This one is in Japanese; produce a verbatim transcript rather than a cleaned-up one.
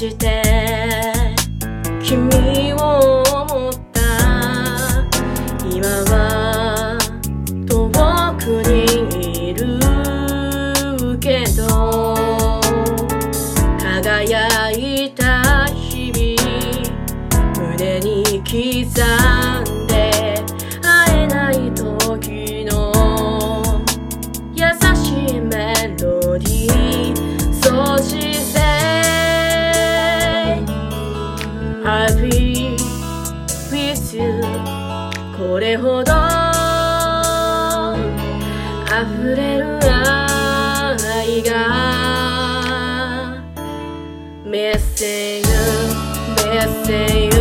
して君を思った今は遠くにいるけど輝いた日々胸に刻んで会えない時の優しいメロディーそしてI'll be with you これほど溢れる愛が Missing you, missing you